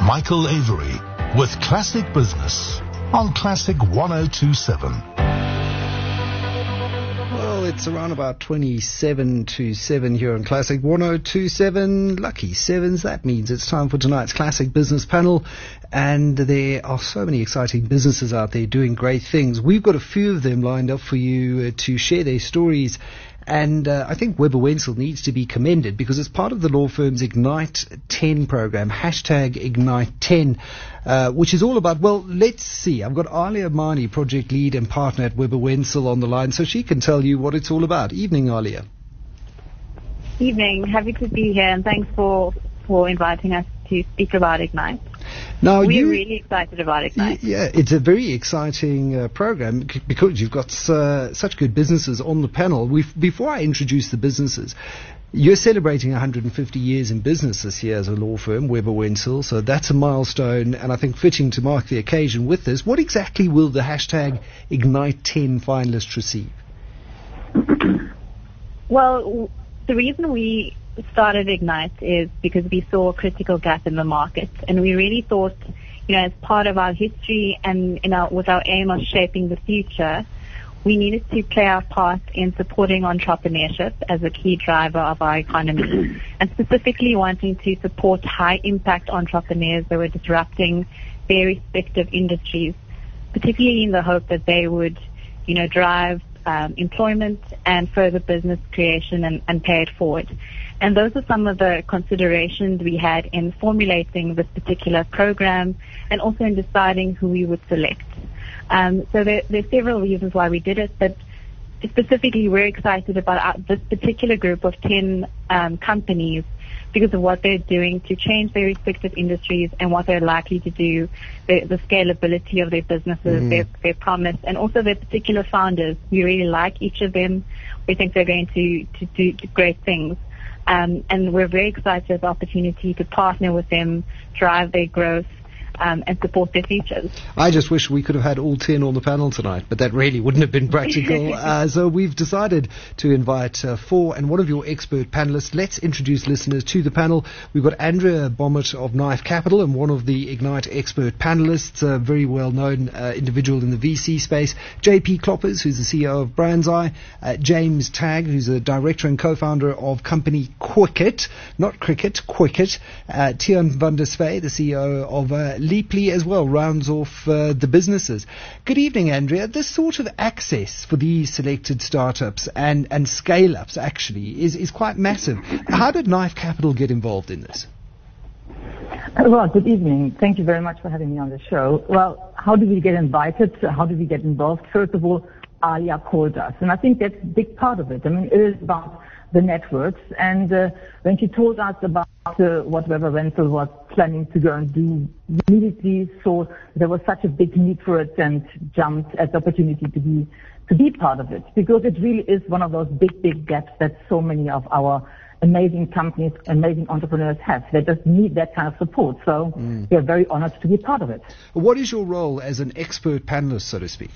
Michael Avery with Classic Business on Classic 1027. Well, it's around about 27 to 7 here on Classic 1027. Lucky sevens. That means it's time for tonight's Classic Business panel. And there are so many exciting businesses out there doing great things. We've got a few of them lined up for you to share their stories. And I think Webber Wentzel needs to be commended because it's part of the law firm's Ignite 10 program, hashtag Ignite 10, which is all about, well, let's see. I've got Alia Mani, project lead and partner at Webber Wentzel on the line, so she can tell you what it's all about. Evening, Alia. Evening. Happy to be here, and thanks for inviting us to speak about Ignite. Now, we're really excited about Ignite. Yeah, it's a very exciting program because you've got such good businesses on the panel. Before I introduce the businesses, you're celebrating 150 years in business this year as a law firm, Webber Wentzel, so that's a milestone, and I think fitting to mark the occasion with this. What exactly will the hashtag Ignite 10 finalists receive? Well, the reason we started Ignite is because we saw a critical gap in the market, and we really thought, as part of our history and with our aim of shaping the future, we needed to play our part in supporting entrepreneurship as a key driver of our economy, and specifically wanting to support high-impact entrepreneurs that were disrupting their respective industries, particularly in the hope that they would, drive employment and further business creation and pay it forward. And those are some of the considerations we had in formulating this particular program and also in deciding who we would select. So there are several reasons why we did it, but specifically we're excited about this particular group of 10 companies because of what they're doing to change their respective industries and what they're likely to do, the scalability of their businesses, their promise, and also their particular founders. We really like each of them. We think they're going to do great things. And we're very excited at the opportunity to partner with them, drive their growth, and support their futures. I just wish we could have had all 10 on the panel tonight, but that really wouldn't have been practical. So we've decided to invite 4 and one of your expert panelists. Let's introduce listeners to the panel. We've got Andrea Bommert of Knife Capital and one of the Ignite expert panelists, a very well-known individual in the VC space. JP Kloppers, who's the CEO of Brands Eye. James Tagg, who's a director and co-founder of company Quicket, not Cricket, Quicket. Tiaan van der Svay, the CEO of Leaply as well, rounds off the businesses. Good evening, Andrea. This sort of access for these selected startups and scale-ups actually is quite massive. How did Knife Capital get involved in this? Well, good evening. Thank you very much for having me on the show. Well, how did we get invited? How did we get involved? First of all, Alia called us, and I think that's a big part of it. I mean, it is about the networks, and when she told us about what Webber Wentzel was planning to go and do, we immediately saw there was such a big need for it and jumped at the opportunity to be part of it, because it really is one of those big gaps that so many of our amazing companies, amazing entrepreneurs have. They just need that kind of support. So we are very honored to be part of it. What is your role as an expert panelist, so to speak?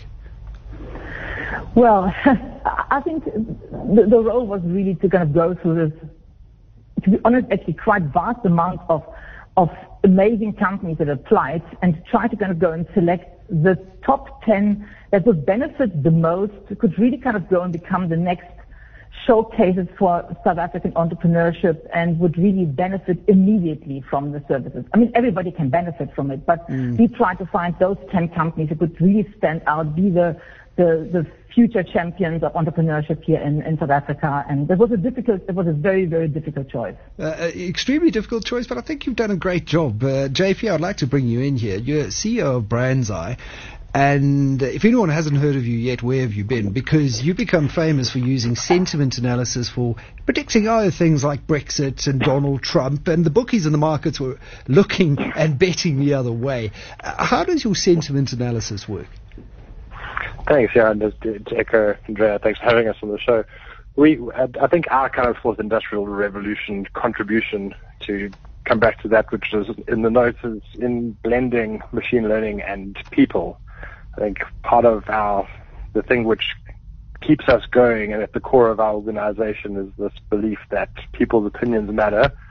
Well, I think the role was really to kind of go through this, to be honest, actually quite vast amount of amazing companies that applied and try to kind of go and select the top 10 that would benefit the most, could really kind of go and become the next showcases for South African entrepreneurship and would really benefit immediately from the services. I mean, everybody can benefit from it, but we try to find those 10 companies that could really stand out, be the future champions of entrepreneurship here in South Africa, and it was a very, very difficult choice. Extremely difficult choice, but I think you've done a great job. JP, I'd like to bring you in here. You're CEO of Brands Eye, and if anyone hasn't heard of you yet, where have you been? Because you've become famous for using sentiment analysis for predicting other things like Brexit and Donald Trump, and the bookies in the markets were looking and betting the other way. How does your sentiment analysis work? Thanks, yeah, and to echo Andrea, thanks for having us on the show. I think our kind of fourth industrial revolution contribution, to come back to that, which is in the notes, is in blending machine learning and people. I think part of the thing which keeps us going and at the core of our organization is this belief that people's opinions matter,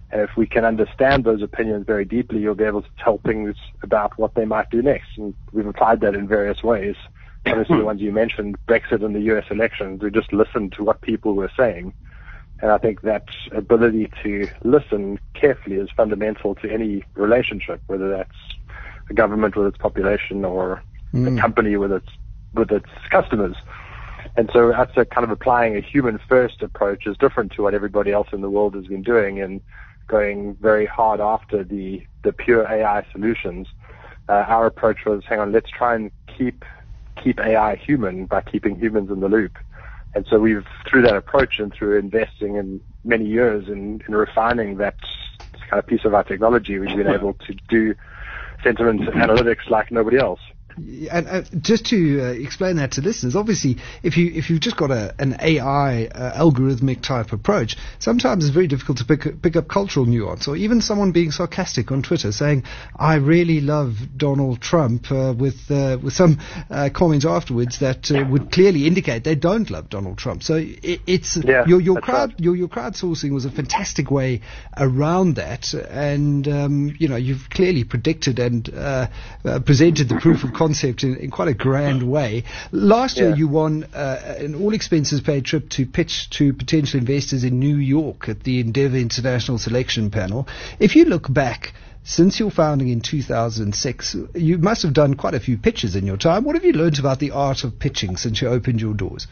And if we can understand those opinions very deeply, you'll be able to tell things about what they might do next. And we've applied that in various ways. Obviously, the ones you mentioned, Brexit and the US elections, we just listened to what people were saying. And I think that ability to listen carefully is fundamental to any relationship, whether that's a government with its population or a company with its customers. And so that's a kind of applying a human-first approach is different to what everybody else in the world has been doing and going very hard after the pure AI solutions. Our approach was, hang on, let's try and keep AI human by keeping humans in the loop. And so we've, through that approach and through investing in many years in refining that kind of piece of our technology, we've been able to do sentiment analytics like nobody else. And just to explain that to listeners, obviously, if you've just got an AI algorithmic type approach, sometimes it's very difficult to pick up cultural nuance, or even someone being sarcastic on Twitter saying, "I really love Donald Trump," with some comments afterwards that would clearly indicate they don't love Donald Trump. So it's your crowdsourcing was a fantastic way around that, and you've clearly predicted and presented the proof of concept in quite a grand way. Last year you won an all-expenses paid trip to pitch to potential investors in New York at the Endeavour International Selection Panel. If you look back, since your founding in 2006, you must have done quite a few pitches in your time. What have you learned about the art of pitching since you opened your doors?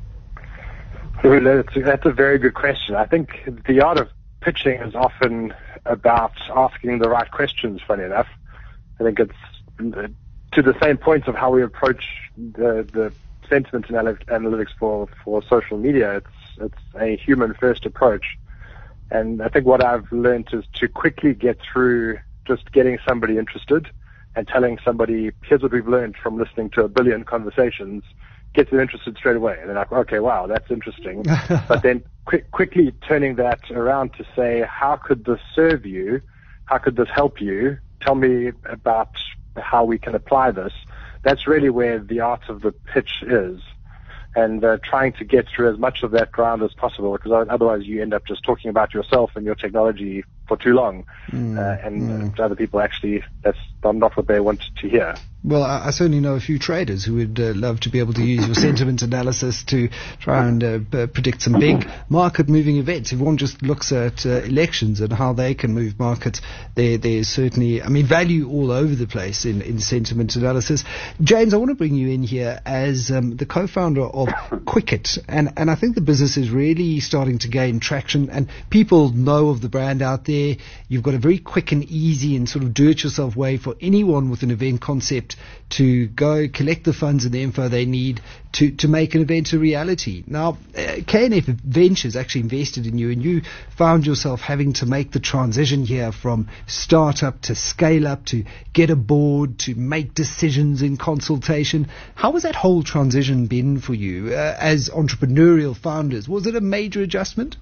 That's a very good question. I think the art of pitching is often about asking the right questions, funny enough. I think it's to the same point of how we approach the sentiment analytics for social media. It's a human-first approach. And I think what I've learned is to quickly get through just getting somebody interested and telling somebody, here's what we've learned from listening to 1 billion conversations, get them interested straight away. And they're like, okay, wow, that's interesting. But then quickly turning that around to say, how could this serve you? How could this help you? Tell me about how we can apply this. That's really where the art of the pitch is. And trying to get through as much of that ground as possible, because otherwise you end up just talking about yourself and your technology for too long. And other people actually, that's not what they want to hear. Well, I certainly know a few traders who would love to be able to use your sentiment analysis to try and predict some big market-moving events. If one just looks at elections and how they can move markets, there's certainly, value all over the place in sentiment analysis. James, I want to bring you in here as the co-founder of Quicket, and I think the business is really starting to gain traction, and people know of the brand out there. You've got a very quick and easy and sort of do-it-yourself way for anyone with an event concept to go collect the funds and the info they need to make an event a reality. Now, KNF Ventures actually invested in you, and you found yourself having to make the transition here from startup to scale up to get a board to make decisions in consultation. How has that whole transition been for you as entrepreneurial founders? Was it a major adjustment?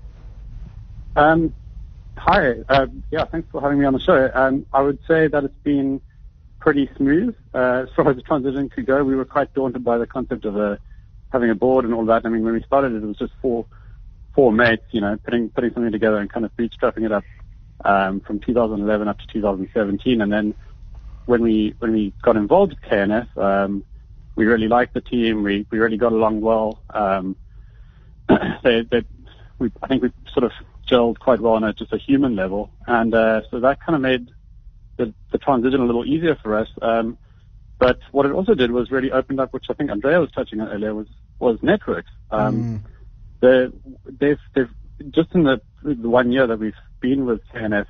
Hi. Thanks for having me on the show. I would say that it's been pretty smooth as far as the transition could go. We were quite daunted by the concept of having a board and all that. When we started it was just four mates, putting something together and kind of bootstrapping it up from 2011 up to 2017. And then when we got involved with KNF, we really liked the team. We really got along well. I think we sort of gelled quite well on just a human level, and so that kind of made the transition a little easier for us. But what it also did was really opened up, which I think Andrea was touching on earlier, was networks. They've just in the 1 year that we've been with KNF,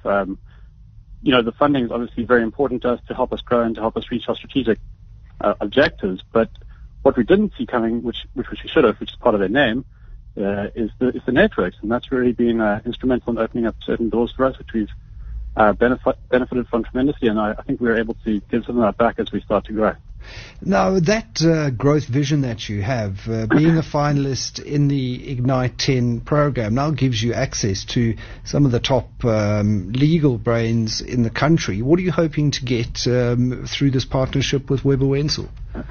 the funding is obviously very important to us to help us grow and to help us reach our strategic objectives. But what we didn't see coming, which we should have, which is part of their name, is the networks, and that's really been instrumental in opening up certain doors for us, which we've benefited from tremendously, and I think we're able to give some of that back as we start to grow. Now, that growth vision that you have, being a finalist in the Ignite 10 program, now gives you access to some of the top legal brains in the country. What are you hoping to get through this partnership with Webber Wentzel?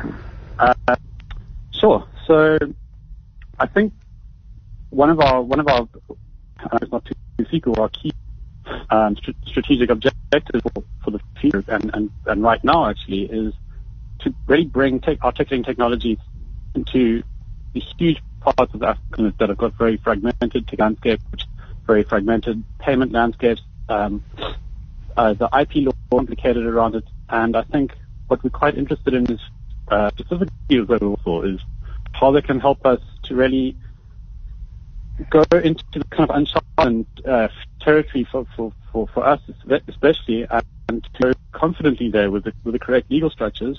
Sure. So, I think one of our it's not too secret, our key strategic objective for the future, and right now actually, is to really bring our ticketing technology into the huge parts of Africa that have got very fragmented landscape, very fragmented payment landscapes, the IP law complicated around it, and I think what we're quite interested in is specifically is how they can help us to really go into the kind of uncharted territory for us, especially, and to go confidently there with the correct legal structures,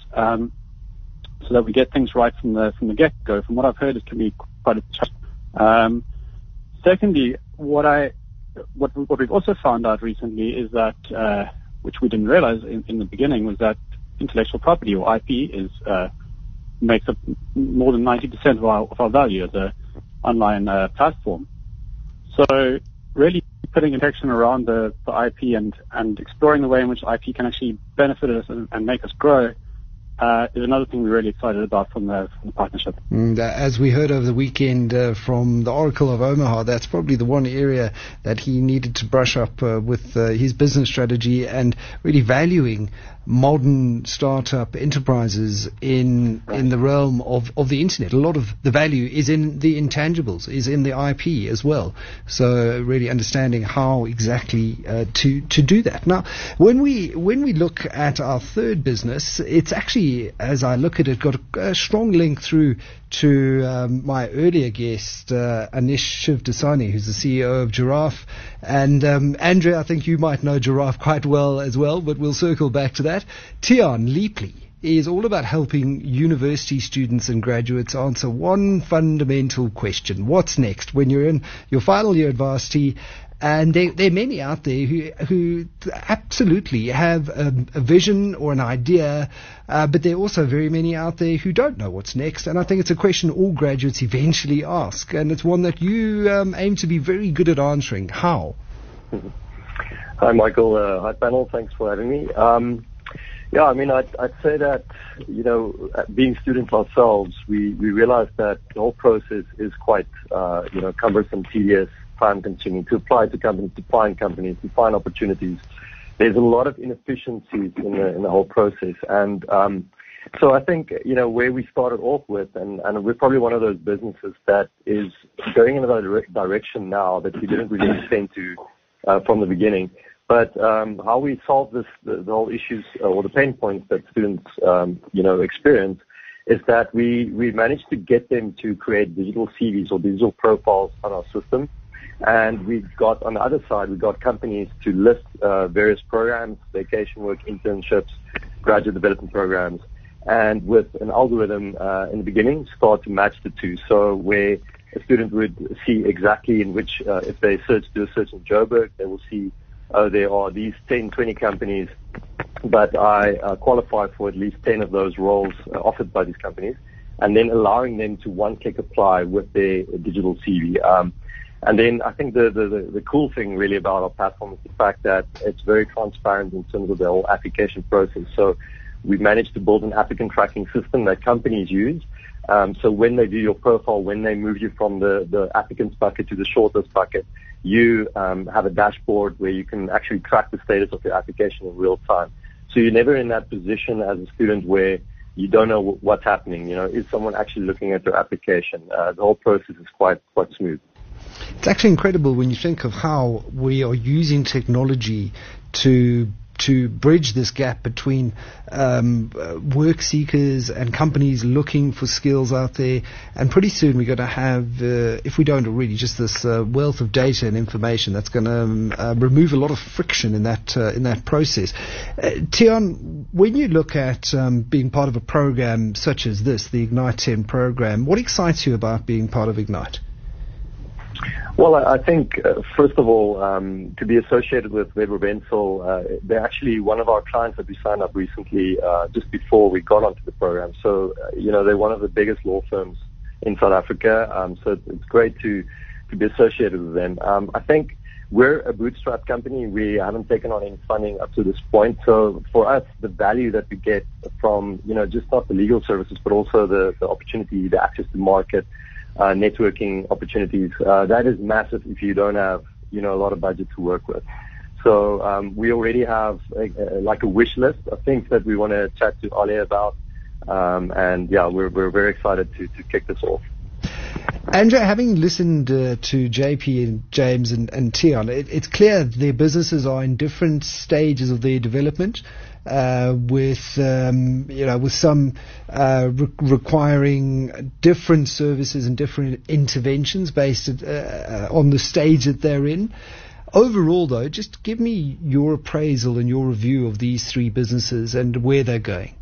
so that we get things right from the get-go. From what I've heard, it can be quite a challenge. Secondly, what we've also found out recently is that, which we didn't realize in the beginning, was that intellectual property, or IP, makes up more than 90% of our value as a online platform. So really putting protection around the IP and exploring the way in which IP can actually benefit us and make us grow is another thing we're really excited about from the partnership. As we heard over the weekend from the Oracle of Omaha, that's probably the one area that he needed to brush up with his business strategy, and really valuing modern startup enterprises in the realm of the internet. A lot of the value is in the intangibles, is in the IP as well. So really understanding how exactly to do that. Now, when we look at our third business, it's actually, as I look at it, got a strong link through to my earlier guest, Anish Shivdasani, who's the CEO of Giraffe. And Andrea, I think you might know Giraffe quite well as well, but we'll circle back to that. Tiaan Leapley is all about helping university students and graduates answer one fundamental question. What's next when you're in your final year at varsity? And there are many out there who absolutely have a vision or an idea, but there are also very many out there who don't know what's next. And I think it's a question all graduates eventually ask, and it's one that you aim to be very good at answering. How? Hi, Michael. Hi, panel. Thanks for having me. Yeah, I mean, I'd say that, being students ourselves, we realize that the whole process is quite, cumbersome, tedious, time-consuming to apply to companies, to find opportunities. There's a lot of inefficiencies in the whole process, and so I think where we started off with, and we're probably one of those businesses that is going in a direction now that we didn't really intend to from the beginning. But how we solve the whole issues or the pain points that students experience is that we managed to get them to create digital CVs or digital profiles on our system. And we've got, on the other side, we've got companies to list various programs, vacation work, internships, graduate development programs, and with an algorithm in the beginning, start to match the two. So where a student would see exactly in which, if they do a search in Joburg, they will see, there are these 10, 20 companies, but I qualify for at least 10 of those roles offered by these companies, and then allowing them to one-click apply with their digital CV. And then I think the cool thing really about our platform is the fact that it's very transparent in terms of the whole application process. So we've managed to build an applicant tracking system that companies use. So when they do your profile, when they move you from the applicants bucket to the shortlist bucket, you have a dashboard where you can actually track the status of your application in real time. So you're never in that position as a student where you don't know what's happening. Is someone actually looking at your application? The whole process is quite smooth. It's actually incredible when you think of how we are using technology to bridge this gap between work seekers and companies looking for skills out there. And pretty soon we're going to have, if we don't already, just this wealth of data and information that's going to remove a lot of friction in that process. Tiaan, when you look at being part of a program such as this, the Ignite 10 program, what excites you about being part of Ignite? Well, I think, first of all, to be associated with Webber Wentzel, they're actually one of our clients that we signed up recently, just before we got onto the program. So, they're one of the biggest law firms in South Africa. So it's great to be associated with them. I think we're a bootstrap company. We haven't taken on any funding up to this point. So for us, the value that we get from, just not the legal services, but also the opportunity, the access to market, networking opportunities, that is massive if you don't have, a lot of budget to work with. So we already have like a wish list of things that we want to chat to Alia about. And yeah, we're very excited to kick this off. Andrea, having listened to JP and James and Tiaan, it's clear their businesses are in different stages of their development, with some requiring different services and different interventions based on the stage that they're in. Overall, though, just give me your appraisal and your review of these three businesses and where they're going.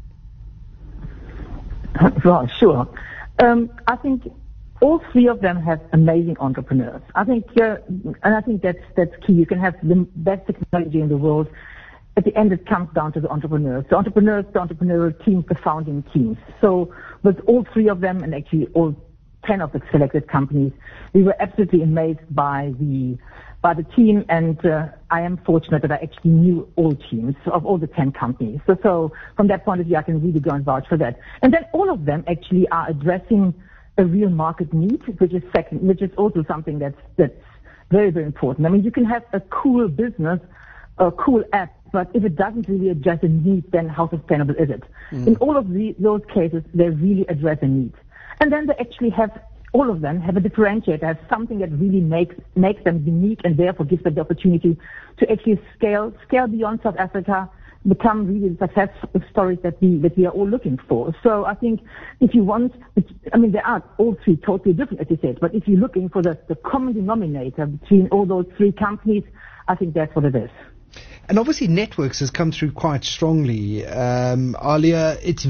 Right, sure. I think all three of them have amazing entrepreneurs. I think, and I think that's key. You can have the best technology in the world. At the end, it comes down to the entrepreneurs. The entrepreneurial teams, the founding teams. So with all three of them, and actually all 10 of the selected companies, we were absolutely amazed by the team, and I am fortunate that I actually knew all teams of all the 10 companies. So from that point of view, I can really go and vouch for that. And then all of them actually are addressing a real market need, which is also something that's very, very important. I mean, you can have a cool business, a cool app, but if it doesn't really address a need, then how sustainable is it? In all of those cases, they really address a need. And then they actually all of them have a differentiator, have something that really makes them unique and therefore gives them the opportunity to actually scale beyond South Africa, become really the success stories that we are all looking for. So I think if you want, they are all three totally different, as you said, but if you're looking for the common denominator between all those three companies, I think that's what it is. And obviously Networks has come through quite strongly. Alia, it's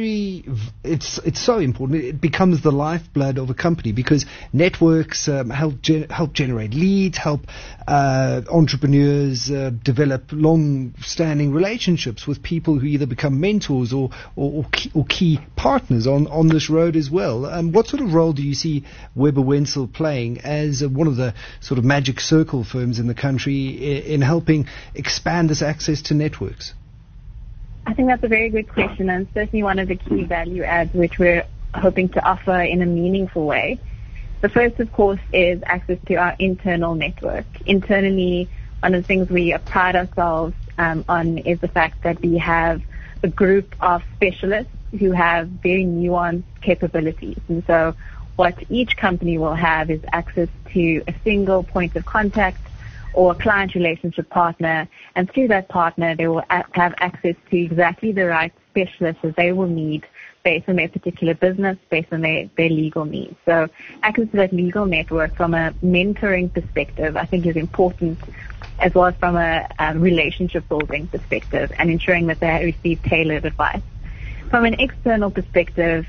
so important. It becomes the lifeblood of a company because networks help generate leads, help entrepreneurs develop long-standing relationships with people who either become mentors or key partners on this road as well. What sort of role do you see Webber Wentzel playing as one of the sort of magic circle firms in the country in helping expand this access to networks? I think that's a very good question, and certainly one of the key value adds which we're hoping to offer in a meaningful way. The first, of course, is access to our internal network. Internally, one of the things we pride ourselves on is the fact that we have a group of specialists who have very nuanced capabilities. And so what each company will have is access to a single point of contact or a client relationship partner, and through that partner they will have access to exactly the right specialists that they will need based on their particular business, based on their legal needs. So access to that legal network from a mentoring perspective I think is important, as well as from a relationship building perspective and ensuring that they receive tailored advice. From an external perspective,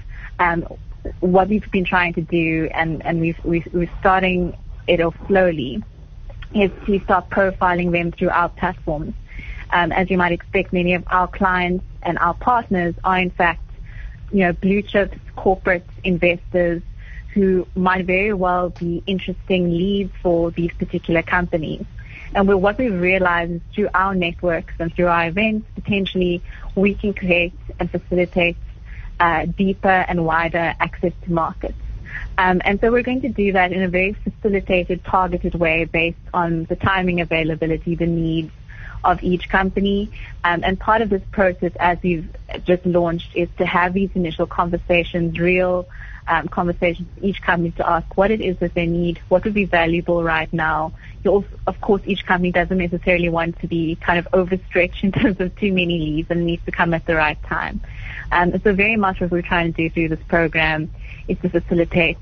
what we've been trying to do, and we're starting it off slowly, is to start profiling them through our platforms. As you might expect, many of our clients and our partners are in fact, blue chips, corporate investors who might very well be interesting leads for these particular companies. And what we've realized is through our networks and through our events, potentially we can create and facilitate deeper and wider access to markets. And so we're going to do that in a very facilitated, targeted way based on the timing, availability, the needs of each company. And part of this process, as we've just launched, is to have these initial conversations, real conversations with each company to ask what it is that they need, what would be valuable right now. Of course, each company doesn't necessarily want to be kind of overstretched in terms of too many leads, and needs to come at the right time. So very much what we're trying to do through this program is to facilitate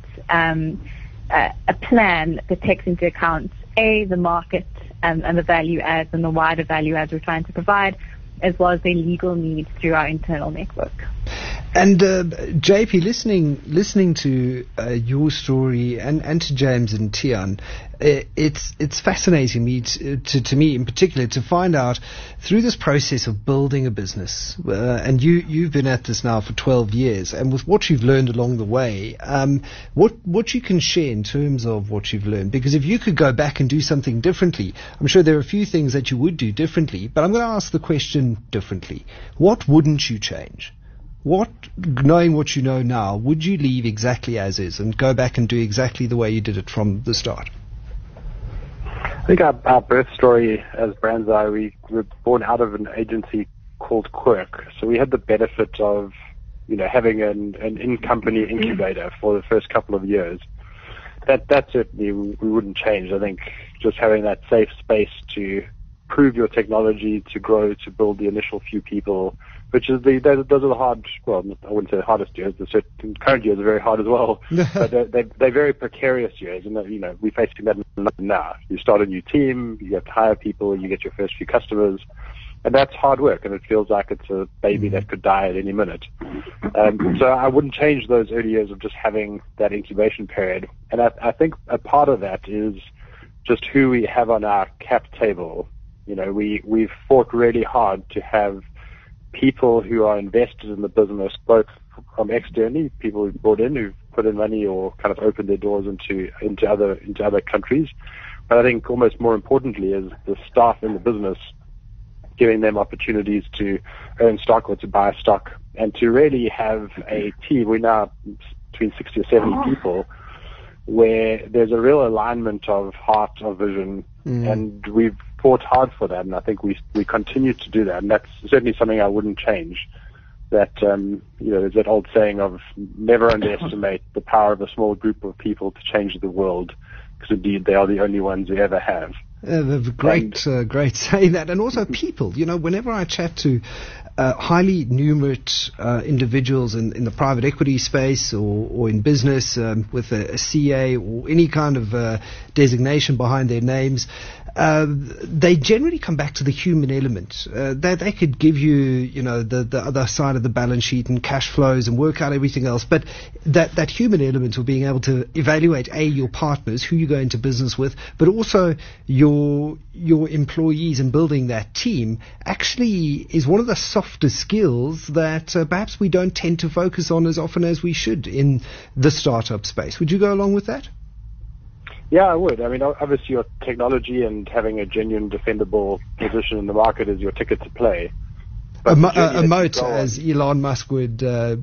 a plan that takes into account, the market and the value adds and the wider value adds we're trying to provide, as well as their legal needs through our internal network. And JP, listening to your story and to James and Tiaan, it's fascinating to me in particular to find out through this process of building a business, and you've been at this now for 12 years, and with what you've learned along the way, what you can share in terms of what you've learned. Because if you could go back and do something differently, I'm sure there are a few things that you would do differently, but I'm going to ask the question differently. What wouldn't you change? Knowing what you know now, would you leave exactly as is and go back and do exactly the way you did it from the start? I think our birth story as Brandseye, we were born out of an agency called Quirk. So we had the benefit of, having an in-company incubator for the first couple of years. That certainly we wouldn't change. I think just having that safe space to prove your technology, to grow, to build the initial few people, which is those are the hard, well, I wouldn't say the hardest years. The current years are very hard as well, but they're very precarious years, and we're facing that now. You start a new team, you have to hire people, you get your first few customers, and that's hard work, and it feels like it's a baby that could die at any minute. So I wouldn't change those early years of just having that incubation period, and I think a part of that is just who we have on our cap table. We've fought really hard to have people who are invested in the business, both from externally, people who've brought in, who've put in money or kind of opened their doors into other countries. But I think almost more importantly is the staff in the business, giving them opportunities to earn stock or to buy stock, and to really have a team. We're now between 60 or 70 people, where there's a real alignment of heart, of vision, and we've fought hard for that, and I think we continue to do that, and that's certainly something I wouldn't change. That there's that old saying of never underestimate the power of a small group of people to change the world, because indeed they are the only ones we ever have. Great saying that. And also people, whenever I chat to highly numerate individuals in the private equity space or in business with a CA or any kind of designation behind their names, they generally come back to the human element. They could give you, the other side of the balance sheet and cash flows and work out everything else, but that human element of being able to evaluate your partners, who you go into business with, but also your employees and building that team actually is one of the softer skills that perhaps we don't tend to focus on as often as we should in the startup space. Would you go along with that? Yeah, I would. I mean, obviously your technology and having a genuine defendable position in the market is your ticket to play. A moat, as Elon Musk would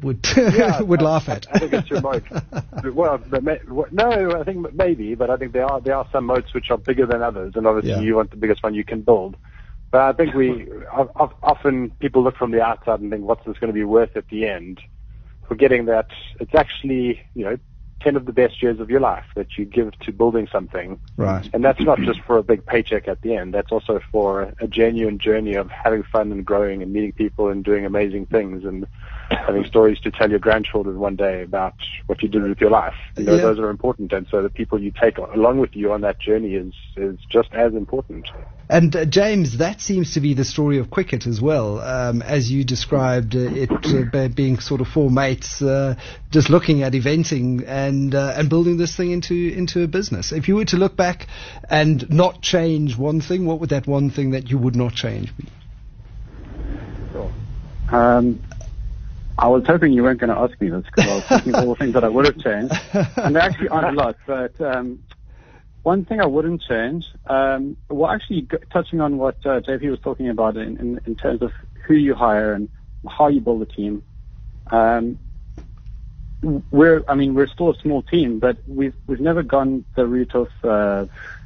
laugh at. I think it's your moat. Well, no, I think maybe, but I think there are some moats which are bigger than others, and obviously you want the biggest one you can build. But I think often people look from the outside and think, what's this going to be worth at the end? Forgetting that it's actually, 10 of the best years of your life that you give to building something. Right. And that's not just for a big paycheck at the end. That's also for a genuine journey of having fun and growing and meeting people and doing amazing things and having stories to tell your grandchildren one day about what you did with your life. Those are important. And so the people you take along with you on that journey is just as important. And James, that seems to be the story of Quicket as well, as you described it being sort of four mates just looking at eventing and building this thing into a business. If you were to look back and not change one thing, what would that one thing that you would not change be? I was hoping you weren't going to ask me this, because I was thinking all the things that I would have changed, and there actually aren't a lot, but one thing I wouldn't change, actually touching on what JP was talking about in terms of who you hire and how you build a team. We're still a small team, but we've never gone the route of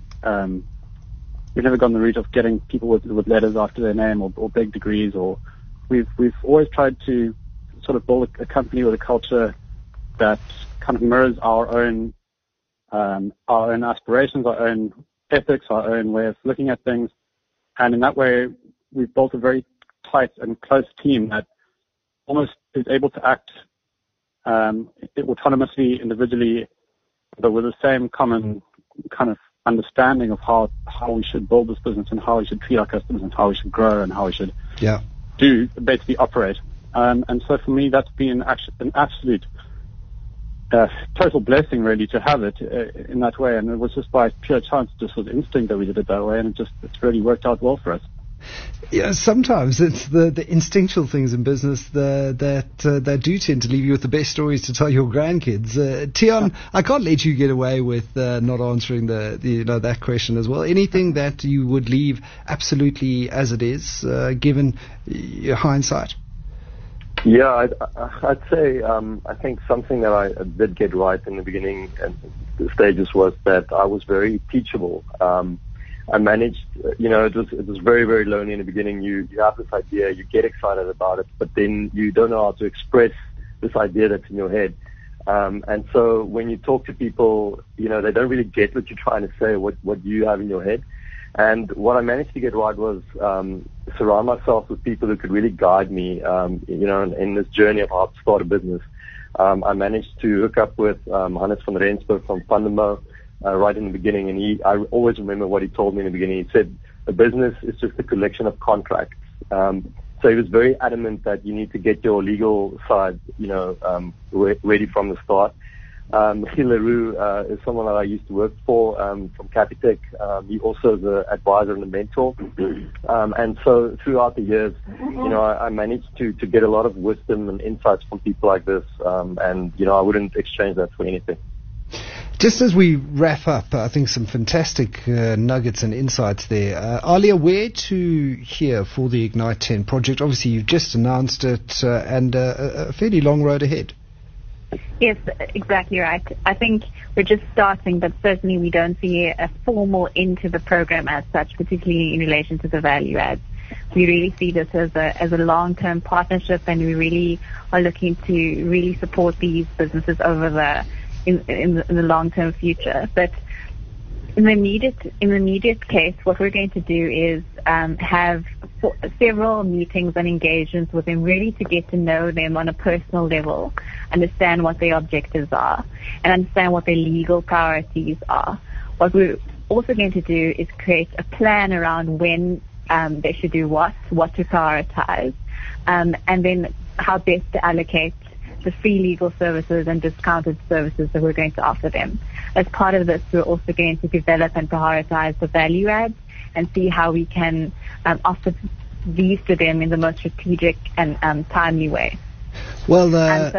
getting people with letters after their name or big degrees, or we've always tried to sort of build a company with a culture that kind of mirrors our own aspirations, our own ethics, our own way of looking at things. And in that way, we've built a very tight and close team that almost is able to act autonomously, individually, but with the same common kind of understanding of how we should build this business and how we should treat our customers and how we should grow and how we should basically operate. And so for me, that's been an absolute total blessing, really, to have it in that way. And it was just by pure chance, just with instinct, that we did it that way, and it's really worked out well for us. Yeah, sometimes it's the instinctual things in business that do tend to leave you with the best stories to tell your grandkids. Tiaan, I can't let you get away with not answering that question as well. Anything that you would leave absolutely as it is, given your hindsight? Yeah, I'd say I think something that I did get right in the beginning and the stages was that I was very teachable. I managed, it was very, very lonely in the beginning. You have this idea, you get excited about it, but then you don't know how to express this idea that's in your head. And so when you talk to people, they don't really get what you're trying to say, what you have in your head. And what I managed to get right was surround myself with people who could really guide me, in this journey of how to start a business. I managed to hook up with Hannes van Rensburg from Fundamo right in the beginning, and I always remember what he told me in the beginning. He said, a business is just a collection of contracts. So he was very adamant that you need to get your legal side, ready from the start. Michiel Leroux is someone that I used to work for from Capitec. He also is an advisor and a mentor. And so throughout the years, I managed to get a lot of wisdom and insights from people like this. And I wouldn't exchange that for anything. Just as we wrap up, I think some fantastic nuggets and insights there. Alia, where to here for the Ignite 10 project? Obviously, you've just announced it and a fairly long road ahead. Yes, exactly right. I think we're just starting, but certainly we don't see a formal end to the program as such, particularly in relation to the value adds. We really see this as a long-term partnership, and we really are looking to really support these businesses over in the long-term future. But in the immediate case, what we're going to do is have several meetings and engagements with them, really to get to know them on a personal level, understand what their objectives are, and understand what their legal priorities are. What we're also going to do is create a plan around when they should do what to prioritize, and then how best to allocate the free legal services and discounted services that we're going to offer them. As part of this, we're also going to develop and prioritize the value adds and see how we can offer these to them in the most strategic and timely way. Well,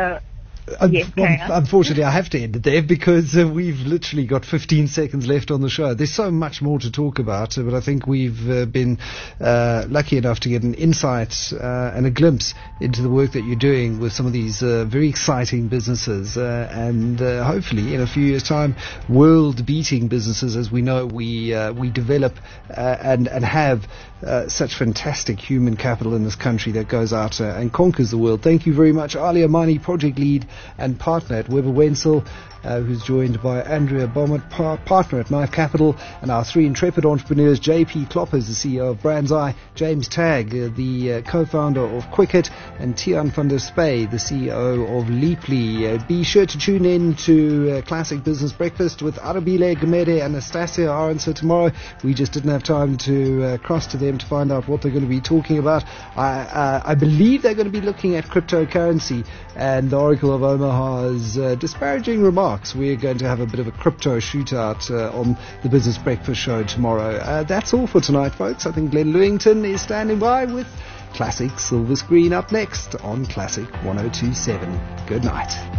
yes, unfortunately, I have to end it there because we've literally got 15 seconds left on the show. There's so much more to talk about, but I think we've been lucky enough to get an insight and a glimpse into the work that you're doing with some of these very exciting businesses, and hopefully in a few years' time, world-beating businesses, as we know we develop and have such fantastic human capital in this country that goes out and conquers the world. Thank you very much, Alia Mani, project lead and partner at Weber Wenzel, who's joined by Andrea Bommert, partner at Knife Capital, and our three intrepid entrepreneurs, JP Kloppers, the CEO of Brands Eye, James Tagg, the co-founder of Quicket, and Tiaan van der Spey, the CEO of Leaply. Be sure to tune in to Classic Business Breakfast with Arabile Gumede and Anastasia Arendse tomorrow. We just didn't have time to cross to them to find out what they're going to be talking about. I believe they're going to be looking at cryptocurrency and the Oracle of Omaha's disparaging remarks. We're going to have a bit of a crypto shootout on the Business Breakfast Show tomorrow. That's all for tonight, folks. I think Glenn Lewington is standing by with Classic Silver Screen up next on Classic 102.7. Good night.